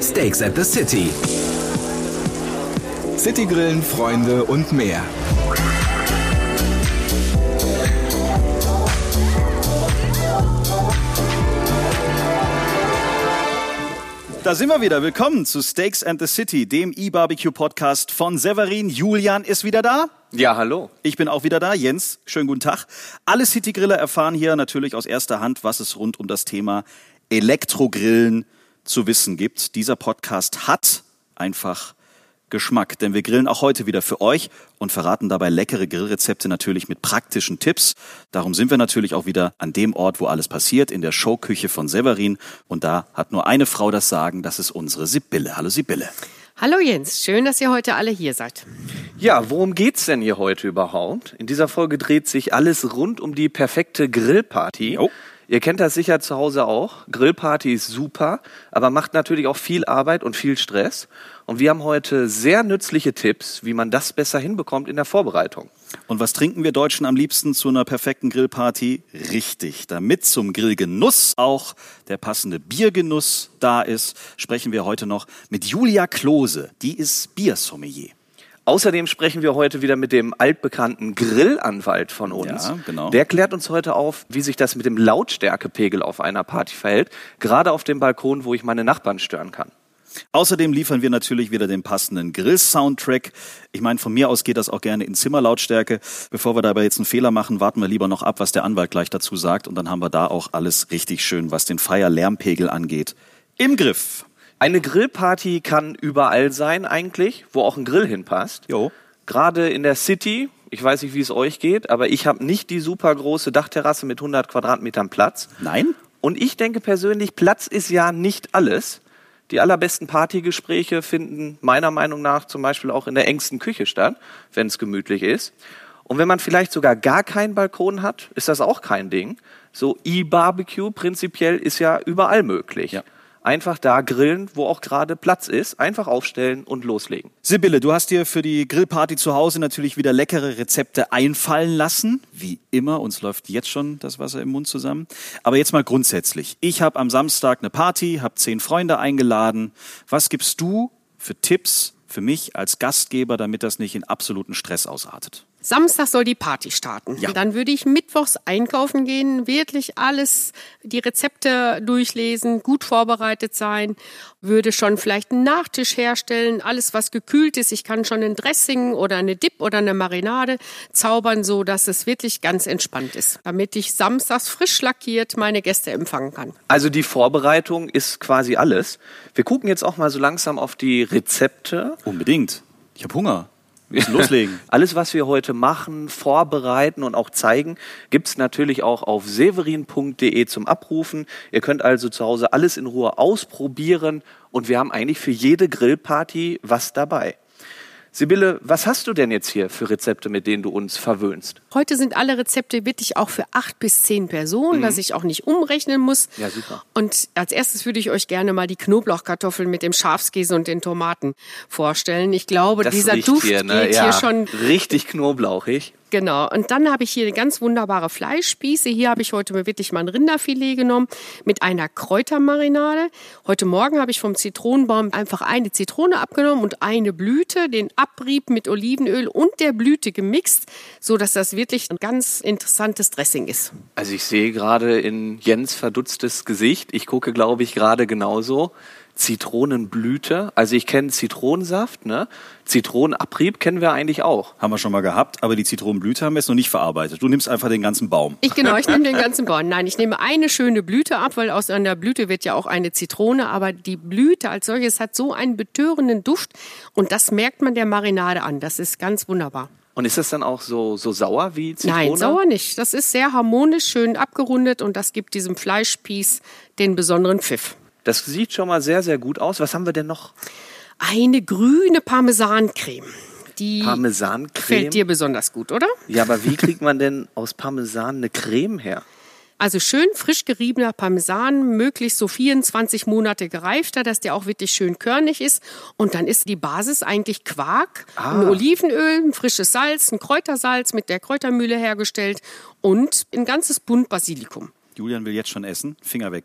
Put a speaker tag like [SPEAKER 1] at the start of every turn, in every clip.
[SPEAKER 1] Steaks at the City. Citygrillen, Freunde und mehr.
[SPEAKER 2] Da sind wir wieder. Willkommen zu Steaks and the City, dem E-Barbecue-Podcast von Severin. Julian ist wieder da.
[SPEAKER 3] Ja, hallo.
[SPEAKER 2] Ich bin auch wieder da. Jens, schönen guten Tag. Alle Citygriller erfahren hier natürlich aus erster Hand, was es rund um das Thema Elektrogrillen zu wissen gibt. Dieser Podcast hat einfach Geschmack, denn wir grillen auch heute wieder für euch und verraten dabei leckere Grillrezepte natürlich mit praktischen Tipps. Darum sind wir natürlich auch wieder an dem Ort, wo alles passiert, in der Showküche von Severin. Und da hat nur eine Frau das Sagen, das ist unsere Sibylle. Hallo Sibylle.
[SPEAKER 4] Hallo Jens, schön, dass ihr heute alle hier seid.
[SPEAKER 3] Ja, worum geht's denn hier heute überhaupt? In dieser Folge dreht sich alles rund um die perfekte Grillparty.
[SPEAKER 2] Oh.
[SPEAKER 3] Ihr kennt das sicher zu Hause auch. Grillparty ist super, aber macht natürlich auch viel Arbeit und viel Stress. Und wir haben heute sehr nützliche Tipps, wie man das besser hinbekommt in der Vorbereitung.
[SPEAKER 2] Und was trinken wir Deutschen am liebsten zu einer perfekten Grillparty? Richtig, damit zum Grillgenuss auch der passende Biergenuss da ist, sprechen wir heute noch mit Julia Klose. Die ist Biersommelier.
[SPEAKER 3] Außerdem sprechen wir heute wieder mit dem altbekannten Grillanwalt von uns.
[SPEAKER 2] Ja, genau.
[SPEAKER 3] Der klärt uns heute auf, wie sich das mit dem Lautstärkepegel auf einer Party verhält. Gerade auf dem Balkon, wo ich meine Nachbarn stören kann.
[SPEAKER 2] Außerdem liefern wir natürlich wieder den passenden Grill-Soundtrack. Ich meine, von mir aus geht das auch gerne in Zimmerlautstärke. Bevor wir dabei jetzt einen Fehler machen, warten wir lieber noch ab, was der Anwalt gleich dazu sagt. Und dann haben wir da auch alles richtig schön, was den Feier-Lärmpegel angeht, im Griff.
[SPEAKER 3] Eine Grillparty kann überall sein eigentlich, wo auch ein Grill hinpasst.
[SPEAKER 2] Jo.
[SPEAKER 3] Gerade in der City, ich weiß nicht, wie es euch geht, aber ich habe nicht die super große Dachterrasse mit 100 Quadratmetern Platz.
[SPEAKER 2] Nein?
[SPEAKER 3] Und ich denke persönlich, Platz ist ja nicht alles. Die allerbesten Partygespräche finden meiner Meinung nach zum Beispiel auch in der engsten Küche statt, wenn es gemütlich ist. Und wenn man vielleicht sogar gar keinen Balkon hat, ist das auch kein Ding. So E-Barbecue prinzipiell ist ja überall möglich.
[SPEAKER 2] Ja.
[SPEAKER 3] Einfach da grillen, wo auch gerade Platz ist, einfach aufstellen und loslegen.
[SPEAKER 2] Sibylle, du hast dir für die Grillparty zu Hause natürlich wieder leckere Rezepte einfallen lassen. Wie immer, uns läuft jetzt schon das Wasser im Mund zusammen. Aber jetzt mal grundsätzlich. Ich habe am Samstag eine Party, habe 10 Freunde eingeladen. Was gibst du für Tipps für mich als Gastgeber, damit das nicht in absoluten Stress ausartet?
[SPEAKER 4] Samstag soll die Party starten.
[SPEAKER 2] Ja.
[SPEAKER 4] Dann würde ich mittwochs einkaufen gehen, wirklich alles, die Rezepte durchlesen, gut vorbereitet sein, würde schon vielleicht einen Nachtisch herstellen, alles was gekühlt ist. Ich kann schon ein Dressing oder eine Dip oder eine Marinade zaubern, so dass es wirklich ganz entspannt ist, damit ich samstags frisch lackiert meine Gäste empfangen kann.
[SPEAKER 3] Also die Vorbereitung ist quasi alles. Wir gucken jetzt auch mal so langsam auf die Rezepte.
[SPEAKER 2] Unbedingt. Ich habe Hunger. Wir müssen loslegen.
[SPEAKER 3] Alles, was wir heute machen, vorbereiten und auch zeigen, gibt's natürlich auch auf severin.de zum Abrufen. Ihr könnt also zu Hause alles in Ruhe ausprobieren und wir haben eigentlich für jede Grillparty was dabei. Sibylle, was hast du denn jetzt hier für Rezepte, mit denen du uns verwöhnst?
[SPEAKER 4] Heute sind alle Rezepte wirklich auch für 8 bis 10 Personen, dass ich auch nicht umrechnen muss.
[SPEAKER 3] Ja, super.
[SPEAKER 4] Und als erstes würde ich euch gerne mal die Knoblauchkartoffeln mit dem Schafskäse und den Tomaten vorstellen. Ich glaube,
[SPEAKER 3] Das
[SPEAKER 4] dieser
[SPEAKER 3] riecht
[SPEAKER 4] Duft
[SPEAKER 3] hier, ne?
[SPEAKER 4] geht
[SPEAKER 3] Ja,
[SPEAKER 4] hier schon.
[SPEAKER 3] richtig knoblauchig.
[SPEAKER 4] Genau. Und dann habe ich hier eine ganz wunderbare Fleischspieße. Hier habe ich heute wirklich mal ein Rinderfilet genommen mit einer Kräutermarinade. Heute Morgen habe ich vom Zitronenbaum einfach eine Zitrone abgenommen und eine Blüte, den Abrieb mit Olivenöl und der Blüte gemixt, so dass das wirklich ein ganz interessantes Dressing ist.
[SPEAKER 3] Also ich sehe gerade in Jens verdutztes Gesicht, ich gucke, glaube ich, gerade genauso. Zitronenblüte, also ich kenne Zitronensaft, ne? Zitronenabrieb kennen wir eigentlich auch.
[SPEAKER 2] Haben wir schon mal gehabt, aber die Zitronenblüte haben wir jetzt noch nicht verarbeitet. Du nimmst einfach den ganzen Baum.
[SPEAKER 4] Ich nehme den ganzen Baum. Nein, ich nehme eine schöne Blüte ab, weil aus einer Blüte wird ja auch eine Zitrone, aber die Blüte als solches hat so einen betörenden Duft und das merkt man der Marinade an. Das ist ganz wunderbar.
[SPEAKER 3] Und ist das dann auch so sauer wie Zitrone?
[SPEAKER 4] Nein, sauer nicht. Das ist sehr harmonisch, schön abgerundet und das gibt diesem Fleischspieß den besonderen Pfiff.
[SPEAKER 3] Das sieht schon mal sehr, sehr gut aus. Was haben wir denn noch?
[SPEAKER 4] Eine grüne Parmesancreme. Die
[SPEAKER 3] Parmesancreme?
[SPEAKER 4] gefällt dir besonders gut, oder?
[SPEAKER 3] Ja, aber wie kriegt man denn aus Parmesan eine Creme her?
[SPEAKER 4] Also schön frisch geriebener Parmesan, möglichst so 24 Monate gereifter, dass der auch wirklich schön körnig ist. Und dann ist die Basis eigentlich Quark, ein Olivenöl, ein frisches Salz, ein Kräutersalz mit der Kräutermühle hergestellt und ein ganzes Bund Basilikum.
[SPEAKER 2] Julian will jetzt schon essen. Finger weg.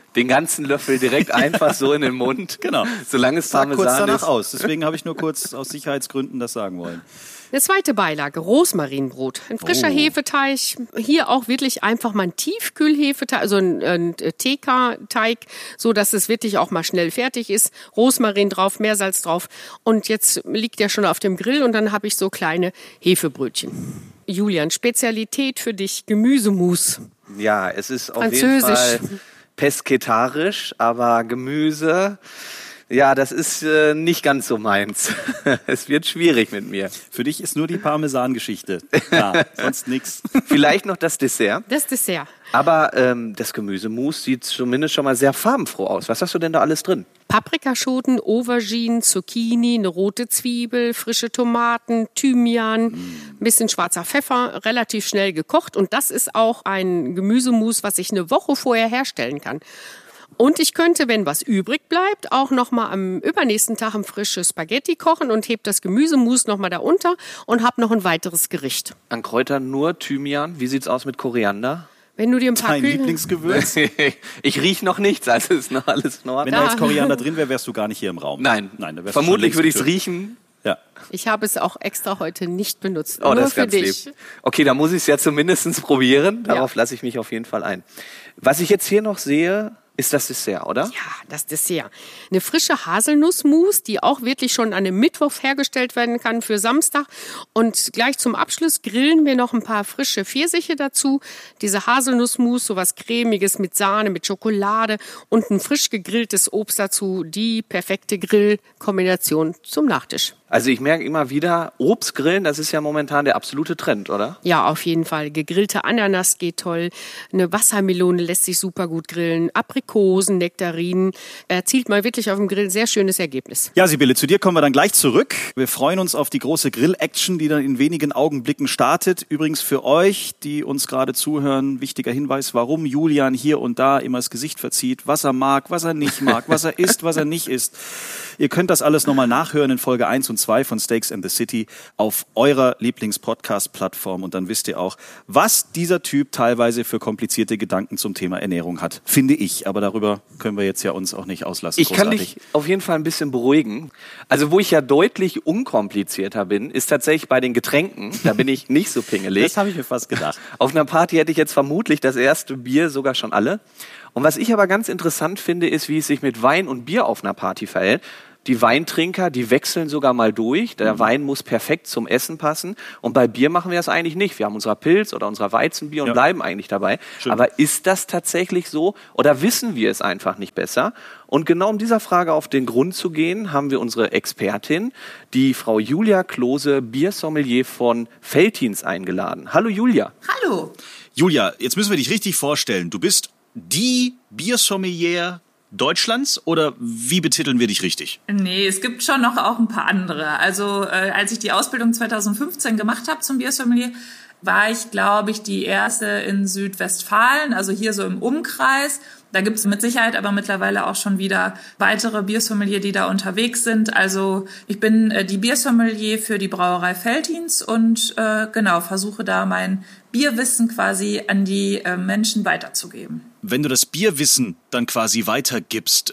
[SPEAKER 3] Den ganzen Löffel direkt einfach so in den Mund.
[SPEAKER 2] Genau.
[SPEAKER 3] Solange es
[SPEAKER 2] Sah
[SPEAKER 3] Parmesan
[SPEAKER 2] kurz danach
[SPEAKER 3] ist.
[SPEAKER 2] aus. Deswegen habe ich nur kurz aus Sicherheitsgründen das sagen wollen.
[SPEAKER 4] Eine zweite Beilage, Rosmarinbrot. Ein frischer Hefeteig. Hier auch wirklich einfach mal ein Tiefkühlhefeteig, also ein TK-Teig, so dass es wirklich auch mal schnell fertig ist. Rosmarin drauf, Meersalz drauf. Und jetzt liegt der schon auf dem Grill und dann habe ich so kleine Hefebrötchen. Julian, Spezialität für dich, Gemüsemus.
[SPEAKER 3] Ja, es ist auf jeden Fall pesketarisch, aber Gemüse, ja, das ist nicht ganz so meins. Es wird schwierig mit mir.
[SPEAKER 2] Für dich ist nur die Parmesan-Geschichte. Ja, sonst nix.
[SPEAKER 3] Vielleicht noch das Dessert.
[SPEAKER 4] Das Dessert.
[SPEAKER 3] Aber das Gemüsemus sieht zumindest schon mal sehr farbenfroh aus. Was hast du denn da alles drin?
[SPEAKER 4] Paprikaschoten, Aubergine, Zucchini, eine rote Zwiebel, frische Tomaten, Thymian, ein bisschen schwarzer Pfeffer, relativ schnell gekocht. Und das ist auch ein Gemüsemus, was ich eine Woche vorher herstellen kann. Und ich könnte, wenn was übrig bleibt, auch noch mal am übernächsten Tag ein frisches Spaghetti kochen und heb das Gemüsemus noch mal da unter und hab noch ein weiteres Gericht.
[SPEAKER 3] An Kräutern nur Thymian. Wie sieht's aus mit Koriander?
[SPEAKER 4] Wenn du dir ein paar
[SPEAKER 2] Dein Lieblingsgewürz?
[SPEAKER 3] Ich riech noch nichts, also ist noch alles in Ordnung.
[SPEAKER 2] Wenn da jetzt Koriander drin wäre, wärst du gar nicht hier im Raum.
[SPEAKER 3] Nein,
[SPEAKER 2] da wärst du
[SPEAKER 3] vermutlich
[SPEAKER 2] schon
[SPEAKER 3] würde ich
[SPEAKER 2] längst
[SPEAKER 3] es riechen.
[SPEAKER 2] Ja.
[SPEAKER 4] Ich habe es auch extra heute nicht benutzt.
[SPEAKER 3] Oh,
[SPEAKER 4] nur
[SPEAKER 3] das ist
[SPEAKER 4] für
[SPEAKER 3] ganz
[SPEAKER 4] dich.
[SPEAKER 3] lieb. Okay, da muss ich es ja zumindest probieren. Darauf lasse ich mich auf jeden Fall ein. Was ich jetzt hier noch sehe, ist das Dessert, oder?
[SPEAKER 4] Ja, das Dessert. Eine frische Haselnussmus, die auch wirklich schon an einem Mittwoch hergestellt werden kann für Samstag. Und gleich zum Abschluss grillen wir noch ein paar frische Pfirsiche dazu. Diese Haselnussmus, sowas Cremiges mit Sahne, mit Schokolade und ein frisch gegrilltes Obst dazu. Die perfekte Grillkombination zum Nachtisch.
[SPEAKER 3] Also ich merke immer wieder, Obstgrillen, das ist ja momentan der absolute Trend, oder?
[SPEAKER 4] Ja, auf jeden Fall. Gegrillte Ananas geht toll. Eine Wassermelone lässt sich super gut grillen. Aprikosen, Nektarinen. Erzielt mal wirklich auf dem Grill ein sehr schönes Ergebnis.
[SPEAKER 2] Ja, Sibylle, zu dir kommen wir dann gleich zurück. Wir freuen uns auf die große Grill-Action, die dann in wenigen Augenblicken startet. Übrigens für euch, die uns gerade zuhören, wichtiger Hinweis, warum Julian hier und da immer das Gesicht verzieht, was er mag, was er nicht mag, was er isst, was er nicht isst. Ihr könnt das alles nochmal nachhören in Folge 1 und 2 von Steaks and the City auf eurer Lieblings-Podcast-Plattform. Und dann wisst ihr auch, was dieser Typ teilweise für komplizierte Gedanken zum Thema Ernährung hat. Finde ich. Aber darüber können wir jetzt ja uns auch nicht auslassen.
[SPEAKER 3] Ich kann dich auf jeden Fall ein bisschen beruhigen. Also wo ich ja deutlich unkomplizierter bin, ist tatsächlich bei den Getränken. Da bin ich nicht so pingelig.
[SPEAKER 2] Das habe ich mir fast gedacht.
[SPEAKER 3] Auf einer Party hätte ich jetzt vermutlich das erste Bier, sogar schon alle. Und was ich aber ganz interessant finde, ist, wie es sich mit Wein und Bier auf einer Party verhält. Die Weintrinker, die wechseln sogar mal durch. Der Wein muss perfekt zum Essen passen. Und bei Bier machen wir das eigentlich nicht. Wir haben unser Pilz oder unser Weizenbier und bleiben eigentlich dabei.
[SPEAKER 2] Stimmt.
[SPEAKER 3] Aber ist das tatsächlich so? Oder wissen wir es einfach nicht besser? Und genau um dieser Frage auf den Grund zu gehen, haben wir unsere Expertin, die Frau Julia Klose, Biersommelier von Veltins, eingeladen. Hallo Julia.
[SPEAKER 5] Hallo.
[SPEAKER 2] Julia, jetzt müssen wir dich richtig vorstellen. Du bist die Biersommelier Deutschlands oder wie betiteln wir dich richtig?
[SPEAKER 5] Nee, es gibt schon noch auch ein paar andere. Also als ich die Ausbildung 2015 gemacht habe zum Biersommelier, war ich, glaube ich, die erste in Südwestfalen, also hier so im Umkreis. Da gibt es mit Sicherheit aber mittlerweile auch schon wieder weitere Biersommelier, die da unterwegs sind. Also ich bin die Biersommelier für die Brauerei Veltins und versuche da mein Bierwissen quasi an die Menschen weiterzugeben.
[SPEAKER 2] Wenn du das Bierwissen dann quasi weitergibst,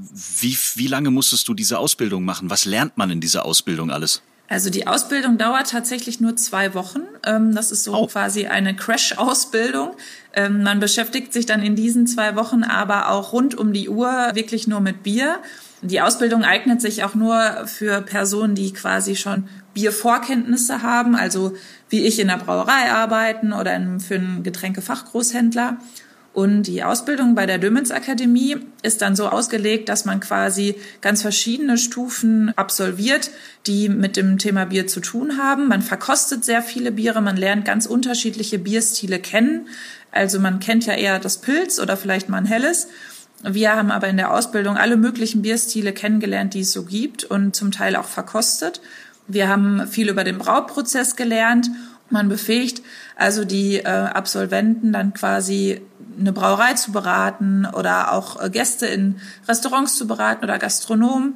[SPEAKER 2] wie lange musstest du diese Ausbildung machen? Was lernt man in dieser Ausbildung alles?
[SPEAKER 5] Also die Ausbildung dauert tatsächlich nur 2 Wochen. Das ist so quasi eine Crash-Ausbildung. Man beschäftigt sich dann in diesen 2 Wochen aber auch rund um die Uhr wirklich nur mit Bier. Die Ausbildung eignet sich auch nur für Personen, die quasi schon Biervorkenntnisse haben, also wie ich in der Brauerei arbeiten oder für einen Getränkefachgroßhändler. Und die Ausbildung bei der Dömitz Akademie ist dann so ausgelegt, dass man quasi ganz verschiedene Stufen absolviert, die mit dem Thema Bier zu tun haben. Man verkostet sehr viele Biere, man lernt ganz unterschiedliche Bierstile kennen. Also man kennt ja eher das Pilz oder vielleicht mal ein helles. Wir haben aber in der Ausbildung alle möglichen Bierstile kennengelernt, die es so gibt und zum Teil auch verkostet. Wir haben viel über den Brauprozess gelernt. Man befähigt also die Absolventen dann quasi eine Brauerei zu beraten oder auch Gäste in Restaurants zu beraten oder Gastronomen.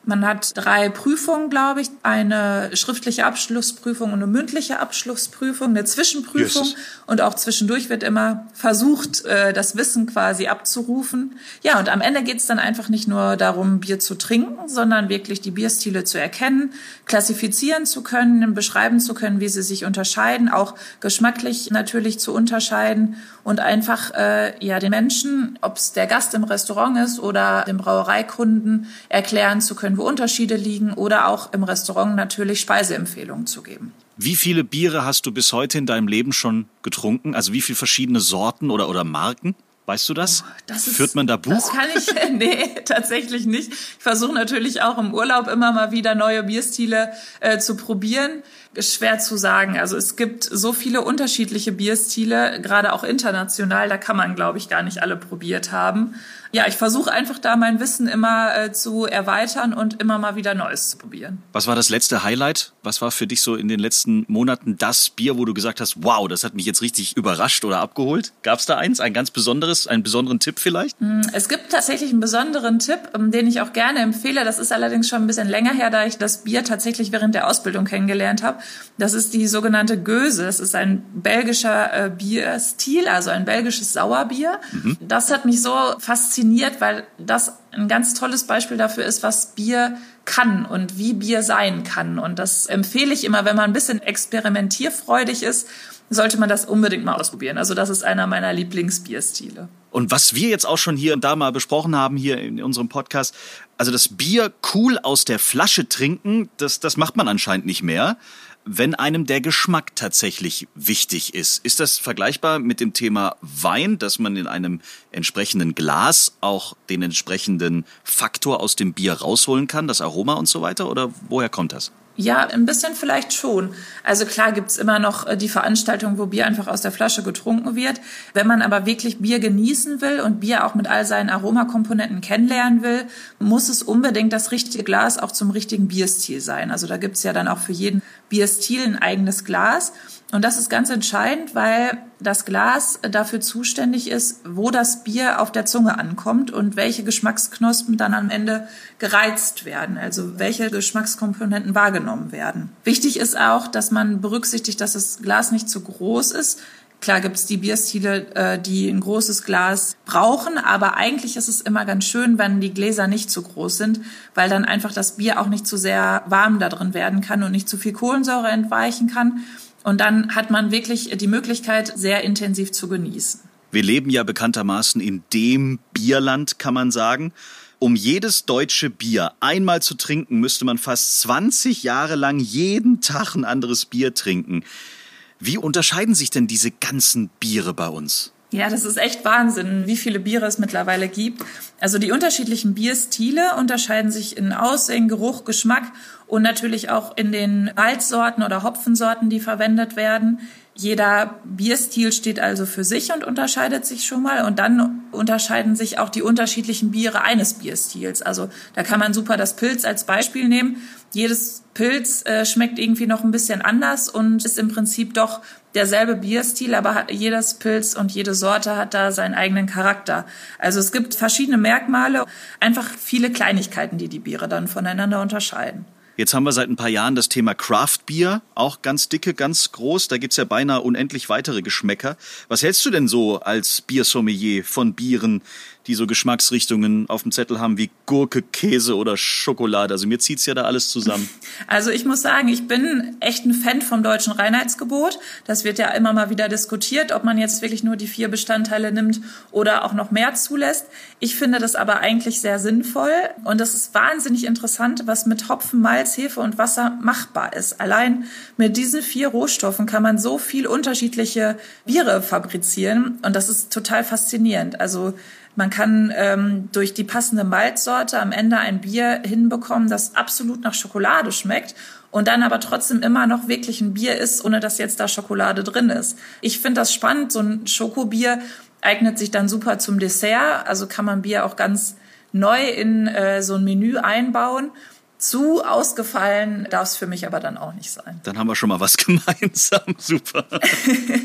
[SPEAKER 5] Man hat 3 Prüfungen, glaube ich, eine schriftliche Abschlussprüfung und eine mündliche Abschlussprüfung, eine Zwischenprüfung und auch zwischendurch wird immer versucht, das Wissen quasi abzurufen. Ja, und am Ende geht es dann einfach nicht nur darum, Bier zu trinken, sondern wirklich die Bierstile zu erkennen, klassifizieren zu können, beschreiben zu können, wie sie sich unterscheiden, auch geschmacklich natürlich zu unterscheiden und einfach den Menschen, ob es der Gast im Restaurant ist oder dem Brauereikunden, erklären zu können, wo Unterschiede liegen oder auch im Restaurant natürlich Speiseempfehlungen zu geben.
[SPEAKER 2] Wie viele Biere hast du bis heute in deinem Leben schon getrunken? Also wie viele verschiedene Sorten oder Marken? Weißt du das? Führt man da Buch?
[SPEAKER 5] Das kann ich, nee, tatsächlich nicht. Ich versuche natürlich auch im Urlaub immer mal wieder neue Bierstile zu probieren. Schwer zu sagen. Also es gibt so viele unterschiedliche Bierstile, gerade auch international, da kann man, glaube ich, gar nicht alle probiert haben. Ja, ich versuche einfach da mein Wissen immer zu erweitern und immer mal wieder Neues zu probieren.
[SPEAKER 2] Was war das letzte Highlight? Was war für dich so in den letzten Monaten das Bier, wo du gesagt hast, wow, das hat mich jetzt richtig überrascht oder abgeholt? Gab es da eins, ein ganz besonderes, einen besonderen Tipp vielleicht?
[SPEAKER 5] Es gibt tatsächlich einen besonderen Tipp, den ich auch gerne empfehle. Das ist allerdings schon ein bisschen länger her, da ich das Bier tatsächlich während der Ausbildung kennengelernt habe. Das ist die sogenannte Göse. Das ist ein belgischer Bierstil, also ein belgisches Sauerbier. Das hat mich so fasziniert, weil das ein ganz tolles Beispiel dafür ist, was Bier kann und wie Bier sein kann. Und das empfehle ich immer, wenn man ein bisschen experimentierfreudig ist, sollte man das unbedingt mal ausprobieren. Also das ist einer meiner Lieblingsbierstile.
[SPEAKER 2] Und was wir jetzt auch schon hier und da mal besprochen haben hier in unserem Podcast, also das Bier cool aus der Flasche trinken, das macht man anscheinend nicht mehr, wenn einem der Geschmack tatsächlich wichtig ist. Ist das vergleichbar mit dem Thema Wein, dass man in einem entsprechenden Glas auch den entsprechenden Faktor aus dem Bier rausholen kann, das Aroma und so weiter? Oder woher kommt das?
[SPEAKER 5] Ja, ein bisschen vielleicht schon. Also klar gibt's immer noch die Veranstaltung, wo Bier einfach aus der Flasche getrunken wird. Wenn man aber wirklich Bier genießen will und Bier auch mit all seinen Aromakomponenten kennenlernen will, muss es unbedingt das richtige Glas auch zum richtigen Bierstil sein. Also da gibt's ja dann auch für jeden Bierstil ein eigenes Glas. Und das ist ganz entscheidend, weil das Glas dafür zuständig ist, wo das Bier auf der Zunge ankommt und welche Geschmacksknospen dann am Ende gereizt werden, also welche Geschmackskomponenten wahrgenommen werden. Wichtig ist auch, dass man berücksichtigt, dass das Glas nicht zu groß ist. Klar gibt es die Bierstile, die ein großes Glas brauchen, aber eigentlich ist es immer ganz schön, wenn die Gläser nicht zu groß sind, weil dann einfach das Bier auch nicht zu sehr warm da drin werden kann und nicht zu viel Kohlensäure entweichen kann. Und dann hat man wirklich die Möglichkeit, sehr intensiv zu genießen.
[SPEAKER 2] Wir leben ja bekanntermaßen in dem Bierland, kann man sagen. Um jedes deutsche Bier einmal zu trinken, müsste man fast 20 Jahre lang jeden Tag ein anderes Bier trinken. Wie unterscheiden sich denn diese ganzen Biere bei uns?
[SPEAKER 5] Ja, das ist echt Wahnsinn, wie viele Biere es mittlerweile gibt. Also die unterschiedlichen Bierstile unterscheiden sich in Aussehen, Geruch, Geschmack und natürlich auch in den Malzsorten oder Hopfensorten, die verwendet werden. Jeder Bierstil steht also für sich und unterscheidet sich schon mal. Und dann unterscheiden sich auch die unterschiedlichen Biere eines Bierstils. Also da kann man super das Pils als Beispiel nehmen. Jedes Pils schmeckt irgendwie noch ein bisschen anders und ist im Prinzip doch derselbe Bierstil, aber jedes Pils und jede Sorte hat da seinen eigenen Charakter. Also es gibt verschiedene Merkmale, einfach viele Kleinigkeiten, die die Biere dann voneinander unterscheiden.
[SPEAKER 2] Jetzt haben wir seit ein paar Jahren das Thema Craft Beer, auch ganz dicke, ganz groß. Da gibt's ja beinahe unendlich weitere Geschmäcker. Was hältst du denn so als Biersommelier von Bieren, die so Geschmacksrichtungen auf dem Zettel haben wie Gurke, Käse oder Schokolade? Also mir zieht's ja da alles zusammen.
[SPEAKER 5] Also ich muss sagen, ich bin echt ein Fan vom deutschen Reinheitsgebot. Das wird ja immer mal wieder diskutiert, ob man jetzt wirklich nur die 4 Bestandteile nimmt oder auch noch mehr zulässt. Ich finde das aber eigentlich sehr sinnvoll und das ist wahnsinnig interessant, was mit Hopfen, Malz, Hefe und Wasser machbar ist. Allein mit diesen 4 Rohstoffen kann man so viel unterschiedliche Biere fabrizieren und das ist total faszinierend. Also man kann durch die passende Malzsorte am Ende ein Bier hinbekommen, das absolut nach Schokolade schmeckt und dann aber trotzdem immer noch wirklich ein Bier ist, ohne dass jetzt da Schokolade drin ist. Ich finde das spannend. So ein Schokobier eignet sich dann super zum Dessert. Also kann man Bier auch ganz neu in so ein Menü einbauen. Zu ausgefallen darf es für mich aber dann auch nicht sein.
[SPEAKER 2] Dann haben wir schon mal was gemeinsam. Super.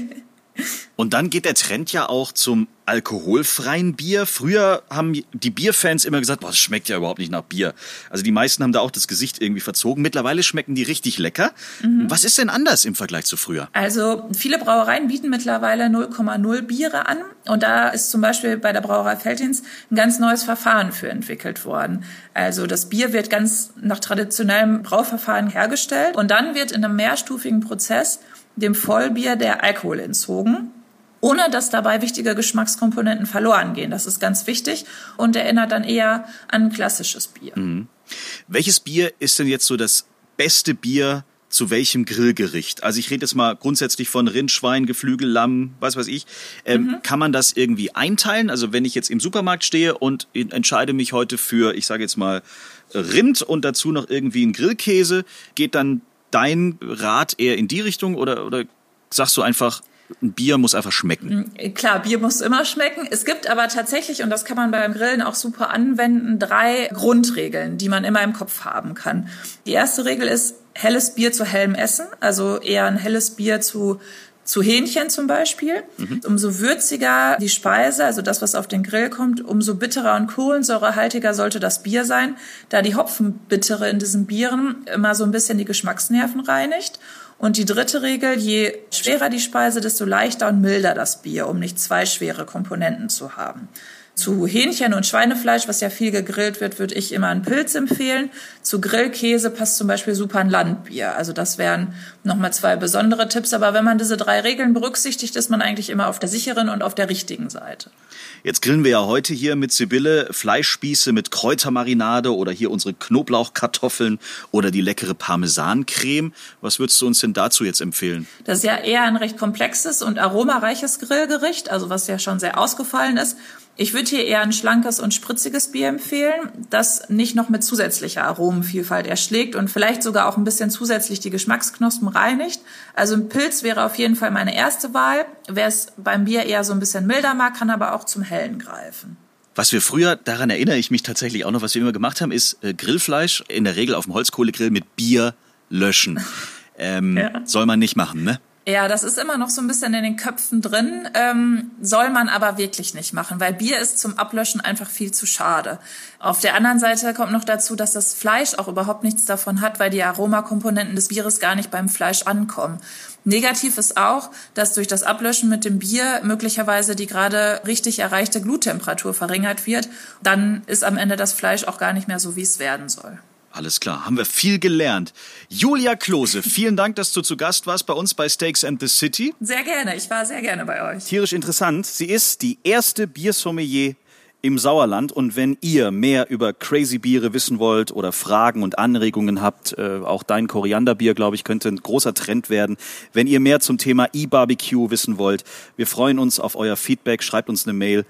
[SPEAKER 2] Und dann geht der Trend ja auch zum alkoholfreien Bier. Früher haben die Bierfans immer gesagt, boah, das schmeckt ja überhaupt nicht nach Bier. Also die meisten haben da auch das Gesicht irgendwie verzogen. Mittlerweile schmecken die richtig lecker. Was ist denn anders im Vergleich zu früher?
[SPEAKER 5] Also viele Brauereien bieten mittlerweile 0,0 Biere an. Und da ist zum Beispiel bei der Brauerei Veltins ein ganz neues Verfahren für entwickelt worden. Also das Bier wird ganz nach traditionellem Brauverfahren hergestellt. Und dann wird in einem mehrstufigen Prozess dem Vollbier der Alkohol entzogen, ohne dass dabei wichtige Geschmackskomponenten verloren gehen. Das ist ganz wichtig und erinnert dann eher an ein klassisches Bier.
[SPEAKER 2] Welches Bier ist denn jetzt so das beste Bier zu welchem Grillgericht? Also ich rede jetzt mal grundsätzlich von Rind, Schwein, Geflügel, Lamm, was weiß ich. Kann man das irgendwie einteilen? Also wenn ich jetzt im Supermarkt stehe und entscheide mich heute für, ich sage jetzt mal, Rind und dazu noch irgendwie einen Grillkäse, geht dann dein Rat eher in die Richtung oder sagst du einfach, ein Bier muss einfach schmecken?
[SPEAKER 5] Klar, Bier muss immer schmecken. Es gibt aber tatsächlich, und das kann man beim Grillen auch super anwenden, 3 Grundregeln, die man immer im Kopf haben kann. Die erste Regel ist helles Bier zu hellem Essen, also eher ein helles Bier zu Hähnchen zum Beispiel. Umso würziger die Speise, also das, was auf den Grill kommt, umso bitterer und kohlensäurehaltiger sollte das Bier sein, da die Hopfenbittere in diesen Bieren immer so ein bisschen die Geschmacksnerven reinigt. Und die dritte Regel, je schwerer die Speise, desto leichter und milder das Bier, um nicht 2 schwere Komponenten zu haben. Zu Hähnchen und Schweinefleisch, was ja viel gegrillt wird, würde ich immer einen Pilz empfehlen. Zu Grillkäse passt zum Beispiel super ein Landbier. Also das wären nochmal 2 besondere Tipps. Aber wenn man diese 3 Regeln berücksichtigt, ist man eigentlich immer auf der sicheren und auf der richtigen Seite.
[SPEAKER 2] Jetzt grillen wir ja heute hier mit Sibylle Fleischspieße mit Kräutermarinade oder hier unsere Knoblauchkartoffeln oder die leckere Parmesancreme. Was würdest du uns denn dazu jetzt empfehlen?
[SPEAKER 5] Das ist ja eher ein recht komplexes und aromareiches Grillgericht, also was ja schon sehr ausgefallen ist. Ich würde hier eher ein schlankes und spritziges Bier empfehlen, das nicht noch mit zusätzlicher Aromenvielfalt erschlägt und vielleicht sogar auch ein bisschen zusätzlich die Geschmacksknospen reinigt. Also ein Pilz wäre auf jeden Fall meine erste Wahl. Wer es beim Bier eher so ein bisschen milder mag, kann aber auch zum Hellen greifen.
[SPEAKER 2] Was wir früher, daran erinnere ich mich tatsächlich auch noch, was wir immer gemacht haben, ist Grillfleisch in der Regel auf dem Holzkohlegrill mit Bier löschen. Soll man nicht machen, ne?
[SPEAKER 5] Ja, das ist immer noch so ein bisschen in den Köpfen drin, soll man aber wirklich nicht machen, weil Bier ist zum Ablöschen einfach viel zu schade. Auf der anderen Seite kommt noch dazu, dass das Fleisch auch überhaupt nichts davon hat, weil die Aromakomponenten des Bieres gar nicht beim Fleisch ankommen. Negativ ist auch, dass durch das Ablöschen mit dem Bier möglicherweise die gerade richtig erreichte Gluttemperatur verringert wird. Dann ist am Ende das Fleisch auch gar nicht mehr so, wie es werden soll.
[SPEAKER 2] Alles klar, haben wir viel gelernt. Julia Klose, vielen Dank, dass du zu Gast warst bei uns bei Steaks and the City.
[SPEAKER 5] Sehr gerne, ich war sehr gerne bei euch.
[SPEAKER 2] Tierisch interessant. Sie ist die erste Biersommelier im Sauerland. Und wenn ihr mehr über Crazy Biere wissen wollt oder Fragen und Anregungen habt, auch dein Korianderbier, glaube ich, könnte ein großer Trend werden. Wenn ihr mehr zum Thema E-Barbecue wissen wollt, wir freuen uns auf euer Feedback. Schreibt uns eine Mail: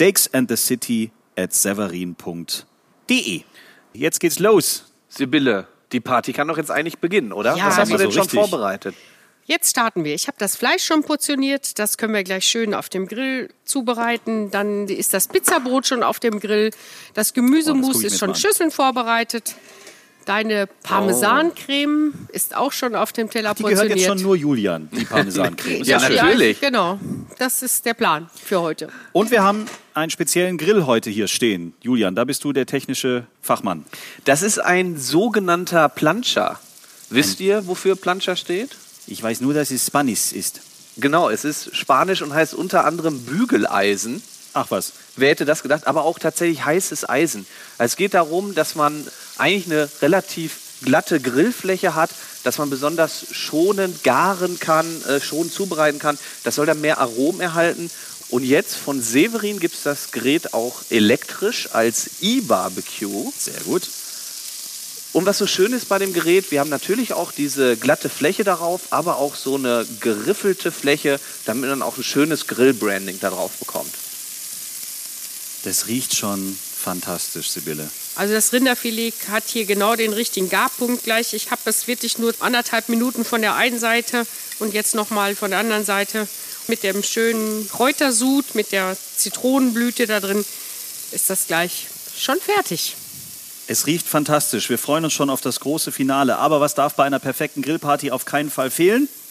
[SPEAKER 2] steaksandthecity@severin.de. Jetzt geht's los.
[SPEAKER 3] Sibylle, die Party kann doch jetzt eigentlich beginnen, oder?
[SPEAKER 4] Ja,
[SPEAKER 3] was hast du denn
[SPEAKER 2] so
[SPEAKER 3] schon
[SPEAKER 2] richtig
[SPEAKER 3] vorbereitet?
[SPEAKER 4] Jetzt starten wir. Ich habe das Fleisch schon portioniert. Das können wir gleich schön auf dem Grill zubereiten. Dann ist das Pizzabrot schon auf dem Grill. Das Gemüsemus ist schon Schüsseln vorbereitet. Deine Parmesancreme ist auch schon auf dem Teller
[SPEAKER 2] Die
[SPEAKER 4] portioniert.
[SPEAKER 2] gehört jetzt schon nur Julian, die Parmesancreme.
[SPEAKER 3] Ja,
[SPEAKER 2] schön.
[SPEAKER 3] natürlich.
[SPEAKER 4] Genau, das ist der Plan für heute.
[SPEAKER 2] Und wir haben einen speziellen Grill heute hier stehen. Julian, da bist du der technische Fachmann.
[SPEAKER 3] Das ist ein sogenannter Plancha. Wisst ihr, wofür Plancha steht?
[SPEAKER 2] Ich weiß nur, dass es Spanisch ist.
[SPEAKER 3] Genau, es ist Spanisch und heißt unter anderem Bügeleisen.
[SPEAKER 2] Ach was.
[SPEAKER 3] Wer hätte das gedacht? Aber auch tatsächlich heißes Eisen. Es geht darum, dass man eigentlich eine relativ glatte Grillfläche hat, dass man besonders schonend garen kann, schonend zubereiten kann. Das soll dann mehr Aromen erhalten. Und jetzt von Severin gibt es das Gerät auch elektrisch als E-Barbecue.
[SPEAKER 2] Sehr gut.
[SPEAKER 3] Und was so schön ist bei dem Gerät, wir haben natürlich auch diese glatte Fläche darauf, aber auch so eine geriffelte Fläche, damit man auch ein schönes Grillbranding darauf bekommt.
[SPEAKER 2] Das riecht schon fantastisch, Sibylle.
[SPEAKER 4] Also das Rinderfilet hat hier genau den richtigen Garpunkt gleich. Ich habe es wirklich nur 1,5 Minuten von der einen Seite und jetzt nochmal von der anderen Seite. Mit dem schönen Kräutersud, mit der Zitronenblüte da drin, ist das gleich schon fertig.
[SPEAKER 2] Es riecht fantastisch. Wir freuen uns schon auf das große Finale. Aber was darf bei einer perfekten Grillparty auf keinen Fall fehlen?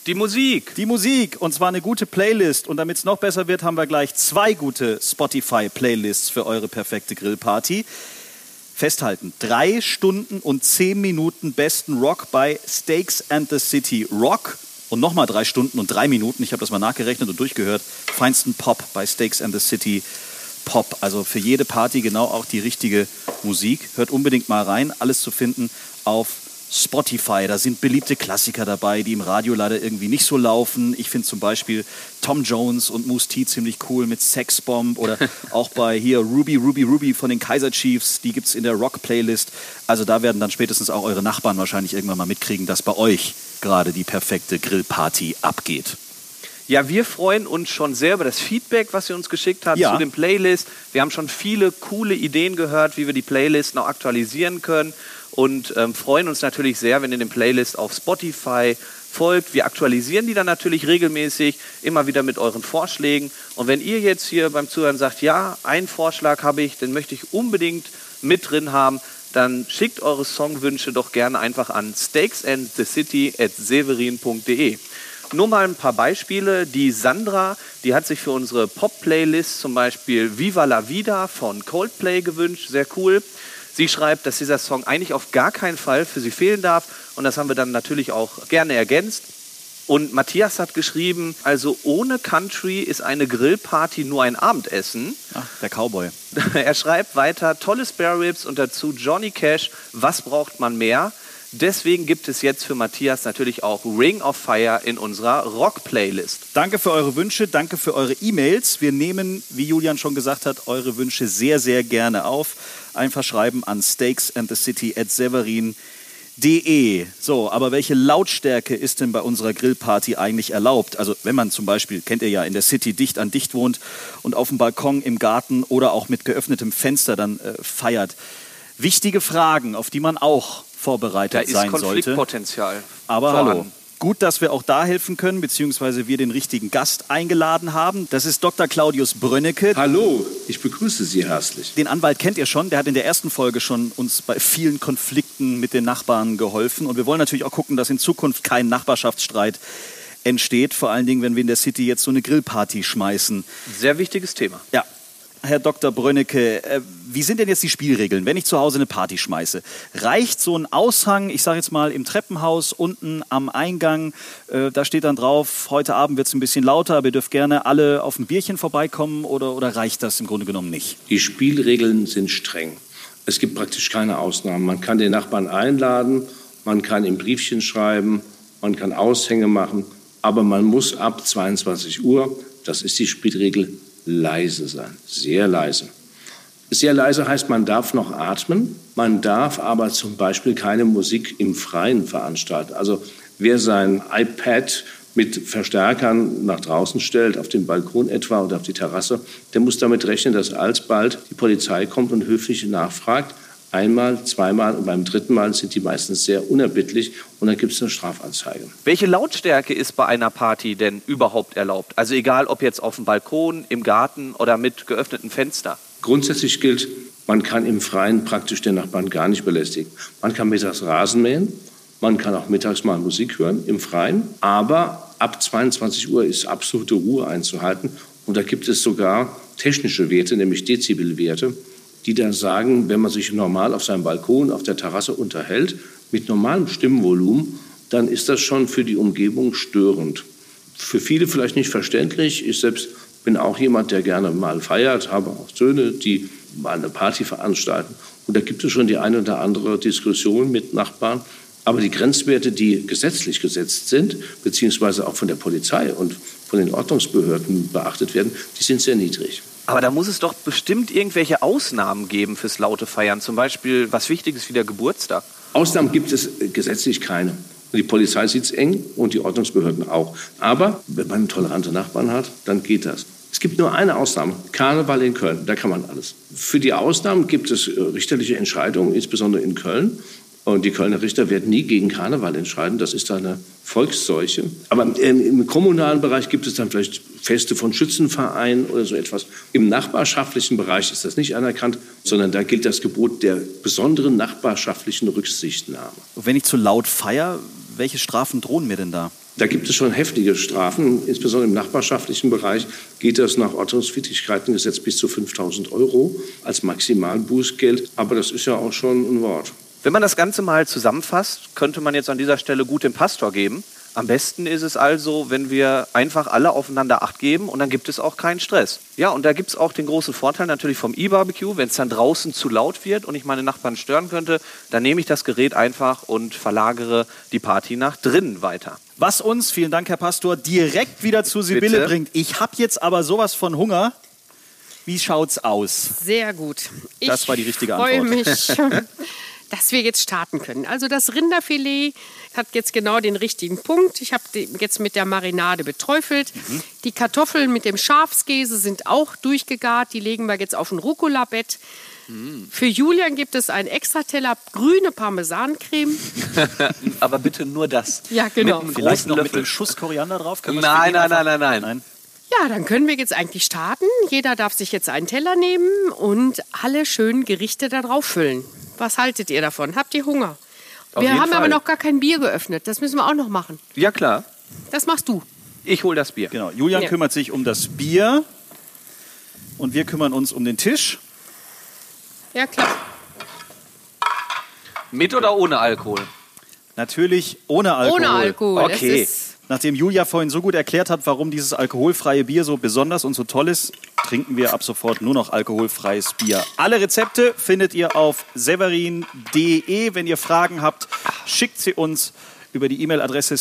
[SPEAKER 3] Die Musik.
[SPEAKER 2] Die Musik, und zwar eine gute Playlist. Und damit es noch besser wird, haben wir gleich 2 gute Spotify-Playlists für eure perfekte Grillparty. Festhalten, 3 Stunden und 10 Minuten besten Rock bei Steaks and the City Rock. Und nochmal 3 Stunden und 3 Minuten, ich habe das mal nachgerechnet und durchgehört, feinsten Pop bei Steaks and the City Pop. Also für jede Party genau auch die richtige Musik. Hört unbedingt mal rein, alles zu finden auf Spotify. Da sind beliebte Klassiker dabei, die im Radio leider irgendwie nicht so laufen. Ich finde zum Beispiel Tom Jones und Mousse T ziemlich cool mit Sex Bomb oder auch bei hier Ruby von den Kaiser Chiefs. Die gibt es in der Rock-Playlist. Also da werden dann spätestens auch eure Nachbarn wahrscheinlich irgendwann mal mitkriegen, dass bei euch gerade die perfekte Grillparty abgeht.
[SPEAKER 3] Ja, wir freuen uns schon sehr über das Feedback, was ihr uns geschickt habt zu den Playlists. Wir haben schon viele coole Ideen gehört, wie wir die Playlist noch aktualisieren können und freuen uns natürlich sehr, wenn ihr den Playlist auf Spotify folgt. Wir aktualisieren die dann natürlich regelmäßig, immer wieder mit euren Vorschlägen. Und wenn ihr jetzt hier beim Zuhören sagt, ja, einen Vorschlag habe ich, den möchte ich unbedingt mit drin haben, dann schickt eure Songwünsche doch gerne einfach an steaksandthecity@severin.de. Nur mal ein paar Beispiele. Die Sandra, die hat sich für unsere Pop-Playlist zum Beispiel Viva la Vida von Coldplay gewünscht. Sehr cool. Sie schreibt, dass dieser Song eigentlich auf gar keinen Fall für sie fehlen darf. Und das haben wir dann natürlich auch gerne ergänzt. Und Matthias hat geschrieben, also ohne Country ist eine Grillparty nur ein Abendessen.
[SPEAKER 2] Ach, der Cowboy.
[SPEAKER 3] Er schreibt weiter, tolle Spare Ribs und dazu Johnny Cash. Was braucht man mehr? Deswegen gibt es jetzt für Matthias natürlich auch Ring of Fire in unserer Rock-Playlist.
[SPEAKER 2] Danke für eure Wünsche, danke für eure E-Mails. Wir nehmen, wie Julian schon gesagt hat, eure Wünsche sehr, sehr gerne auf. Einfach schreiben an steaksandthecity@severin.de. So, aber welche Lautstärke ist denn bei unserer Grillparty eigentlich erlaubt? Also wenn man zum Beispiel, kennt ihr ja, in der City dicht an dicht wohnt und auf dem Balkon, im Garten oder auch mit geöffnetem Fenster dann feiert. Wichtige Fragen, auf die man auch vorbereitet sein sollte.
[SPEAKER 3] Da ist Konfliktpotenzial.
[SPEAKER 2] Aber
[SPEAKER 3] vorhanden.
[SPEAKER 2] hallo. Gut, dass wir auch da helfen können, beziehungsweise wir den richtigen Gast eingeladen haben. Das ist Dr. Claudius Brönnecke.
[SPEAKER 6] Hallo, ich begrüße Sie herzlich.
[SPEAKER 2] Den Anwalt kennt ihr schon. Der hat in der ersten Folge schon uns bei vielen Konflikten mit den Nachbarn geholfen. Und wir wollen natürlich auch gucken, dass in Zukunft kein Nachbarschaftsstreit entsteht. Vor allen Dingen, wenn wir in der City jetzt so eine Grillparty schmeißen.
[SPEAKER 3] Sehr wichtiges Thema.
[SPEAKER 2] Ja. Herr Dr. Brönnecke, wie sind denn jetzt die Spielregeln, wenn ich zu Hause eine Party schmeiße? Reicht so ein Aushang, ich sage jetzt mal im Treppenhaus, unten am Eingang, da steht dann drauf, heute Abend wird es ein bisschen lauter, aber ihr dürft gerne alle auf ein Bierchen vorbeikommen oder reicht das im Grunde genommen nicht?
[SPEAKER 6] Die Spielregeln sind streng. Es gibt praktisch keine Ausnahmen. Man kann den Nachbarn einladen, man kann ihm Briefchen schreiben, man kann Aushänge machen, aber man muss ab 22 Uhr, das ist die Spielregel, leise sein, sehr leise. Sehr leise heißt, man darf noch atmen, man darf aber zum Beispiel keine Musik im Freien veranstalten. Also wer sein iPad mit Verstärkern nach draußen stellt, auf den Balkon etwa oder auf die Terrasse, der muss damit rechnen, dass alsbald die Polizei kommt und höflich nachfragt. Einmal, zweimal und beim dritten Mal sind die meistens sehr unerbittlich und dann gibt es eine Strafanzeige.
[SPEAKER 3] Welche Lautstärke ist bei einer Party denn überhaupt erlaubt? Also egal, ob jetzt auf dem Balkon, im Garten oder mit geöffnetem Fenster.
[SPEAKER 6] Grundsätzlich gilt, man kann im Freien praktisch den Nachbarn gar nicht belästigen. Man kann mittags Rasen mähen, man kann auch mittags mal Musik hören im Freien, aber ab 22 Uhr ist absolute Ruhe einzuhalten und da gibt es sogar technische Werte, nämlich Dezibelwerte, die dann sagen, wenn man sich normal auf seinem Balkon, auf der Terrasse unterhält, mit normalem Stimmvolumen, dann ist das schon für die Umgebung störend. Für viele vielleicht nicht verständlich. Ich selbst bin auch jemand, der gerne mal feiert, habe auch Söhne, die mal eine Party veranstalten. Und da gibt es schon die eine oder andere Diskussion mit Nachbarn. Aber die Grenzwerte, die gesetzlich gesetzt sind, beziehungsweise auch von der Polizei und von den Ordnungsbehörden beachtet werden, die sind sehr niedrig.
[SPEAKER 3] Aber da muss es doch bestimmt irgendwelche Ausnahmen geben fürs laute Feiern. Zum Beispiel was Wichtiges wie der Geburtstag.
[SPEAKER 6] Ausnahmen gibt es gesetzlich keine. Die Polizei sieht es eng und die Ordnungsbehörden auch. Aber wenn man tolerante Nachbarn hat, dann geht das. Es gibt nur eine Ausnahme, Karneval in Köln, da kann man alles. Für die Ausnahmen gibt es richterliche Entscheidungen, insbesondere in Köln. Und die Kölner Richter werden nie gegen Karneval entscheiden, das ist eine Volksseuche. Aber im kommunalen Bereich gibt es dann vielleicht Feste von Schützenvereinen oder so etwas. Im nachbarschaftlichen Bereich ist das nicht anerkannt, sondern da gilt das Gebot der besonderen nachbarschaftlichen Rücksichtnahme.
[SPEAKER 2] Wenn ich zu laut feiere, welche Strafen drohen mir denn da?
[SPEAKER 6] Da gibt es schon heftige Strafen, insbesondere im nachbarschaftlichen Bereich geht das nach Ordnungswidrigkeitengesetz bis zu 5.000 € als Maximalbußgeld. Aber das ist ja auch schon ein Wort.
[SPEAKER 3] Wenn man das Ganze mal zusammenfasst, könnte man jetzt an dieser Stelle gut den Pastor geben. Am besten ist es also, wenn wir einfach alle aufeinander Acht geben und dann gibt es auch keinen Stress. Ja, und da gibt es auch den großen Vorteil natürlich vom E-Barbecue. Wenn es dann draußen zu laut wird und ich meine Nachbarn stören könnte, dann nehme ich das Gerät einfach und verlagere die Party nach drinnen weiter.
[SPEAKER 2] Was uns, vielen Dank, Herr Pastor, direkt wieder zu Sibylle bringt. Ich habe jetzt aber sowas von Hunger. Wie schaut's aus?
[SPEAKER 4] Sehr gut.
[SPEAKER 2] Das war die richtige
[SPEAKER 4] Antwort. Ich freue
[SPEAKER 2] Antwort.
[SPEAKER 4] mich, dass wir jetzt starten können. Also das Rinderfilet hat jetzt genau den richtigen Punkt. Ich habe jetzt mit der Marinade beträufelt. Die Kartoffeln mit dem Schafskäse sind auch durchgegart. Die legen wir jetzt auf ein Rucola-Bett. Für Julian gibt es einen Extrateller grüne Parmesancreme.
[SPEAKER 3] Aber bitte nur das.
[SPEAKER 4] Ja, genau.
[SPEAKER 2] Vielleicht noch mit einem Schuss Koriander drauf?
[SPEAKER 3] Nein.
[SPEAKER 4] Ja, dann können wir jetzt eigentlich starten. Jeder darf sich jetzt einen Teller nehmen und alle schönen Gerichte da drauf füllen. Was haltet ihr davon? Habt ihr Hunger? Wir haben aber noch gar kein Bier geöffnet. Das müssen wir auch noch machen.
[SPEAKER 3] Ja, klar.
[SPEAKER 4] Das machst du.
[SPEAKER 3] Ich hol das Bier.
[SPEAKER 2] Genau. Julian kümmert sich um das Bier und wir kümmern uns um den Tisch.
[SPEAKER 4] Ja, klar.
[SPEAKER 3] Mit oder ohne Alkohol?
[SPEAKER 2] Natürlich ohne Alkohol.
[SPEAKER 4] Ohne Alkohol.
[SPEAKER 3] Okay.
[SPEAKER 2] Nachdem Julia vorhin so gut erklärt hat, warum dieses alkoholfreie Bier so besonders und so toll ist, trinken wir ab sofort nur noch alkoholfreies Bier. Alle Rezepte findet ihr auf severin.de. Wenn ihr Fragen habt, schickt sie uns über die E-Mail-Adresse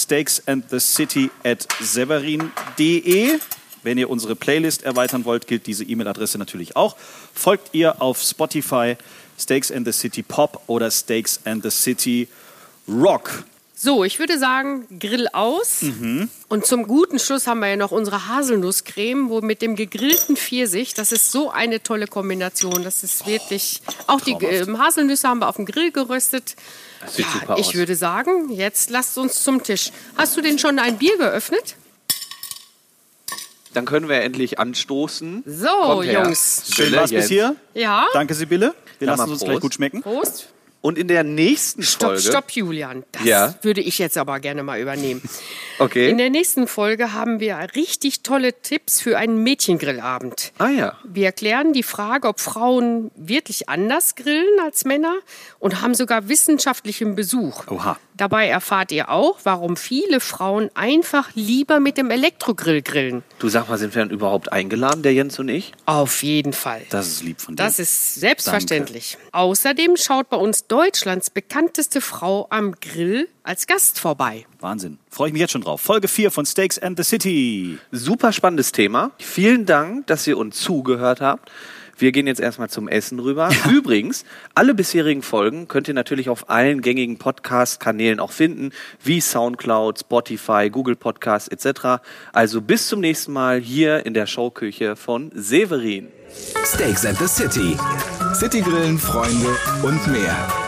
[SPEAKER 2] steaksandthecity@severin.de. Wenn ihr unsere Playlist erweitern wollt, gilt diese E-Mail-Adresse natürlich auch. Folgt ihr auf Spotify Steaks and the City Pop oder Steaks and the City Rock.
[SPEAKER 4] So, ich würde sagen, Grill aus. Und zum guten Schluss haben wir ja noch unsere Haselnusscreme, wo mit dem gegrillten Pfirsich, das ist so eine tolle Kombination. Das ist wirklich, auch die Haselnüsse haben wir auf dem Grill geröstet.
[SPEAKER 3] Das sieht super aus.
[SPEAKER 4] Ich würde sagen, jetzt lasst uns zum Tisch. Hast du denn schon ein Bier geöffnet?
[SPEAKER 3] Dann können wir endlich anstoßen.
[SPEAKER 4] So,
[SPEAKER 3] Kommt her.
[SPEAKER 4] Jungs.
[SPEAKER 2] Schön war's bis hier.
[SPEAKER 4] Ja.
[SPEAKER 2] Danke, Sibylle. Wir
[SPEAKER 3] Dann
[SPEAKER 2] lassen
[SPEAKER 3] mal
[SPEAKER 2] uns
[SPEAKER 3] Prost.
[SPEAKER 2] gleich gut schmecken.
[SPEAKER 4] Prost.
[SPEAKER 3] Und in der nächsten Folge...
[SPEAKER 4] Stopp, Julian. Das würde ich jetzt aber gerne mal übernehmen.
[SPEAKER 3] Okay.
[SPEAKER 4] In der nächsten Folge haben wir richtig tolle Tipps für einen Mädchengrillabend.
[SPEAKER 3] Ah ja.
[SPEAKER 4] Wir erklären die Frage, ob Frauen wirklich anders grillen als Männer und haben sogar wissenschaftlichen Besuch.
[SPEAKER 2] Oha.
[SPEAKER 4] Dabei erfahrt ihr auch, warum viele Frauen einfach lieber mit dem Elektrogrill grillen.
[SPEAKER 3] Du, sag mal, sind wir dann überhaupt eingeladen, der Jens und ich?
[SPEAKER 4] Auf jeden Fall.
[SPEAKER 2] Das ist lieb von dir.
[SPEAKER 4] Das ist selbstverständlich. Außerdem schaut bei uns Deutschlands bekannteste Frau am Grill als Gast vorbei.
[SPEAKER 2] Wahnsinn. Freue ich mich jetzt schon drauf. Folge 4 von Steaks and the City.
[SPEAKER 3] Super spannendes Thema. Vielen Dank, dass ihr uns zugehört habt. Wir gehen jetzt erstmal zum Essen rüber. Ja. Übrigens, alle bisherigen Folgen könnt ihr natürlich auf allen gängigen Podcast-Kanälen auch finden, wie Soundcloud, Spotify, Google Podcasts etc. Also bis zum nächsten Mal hier in der Showküche von Severin.
[SPEAKER 1] Steaks and the City. Citygrillen, Freunde und mehr.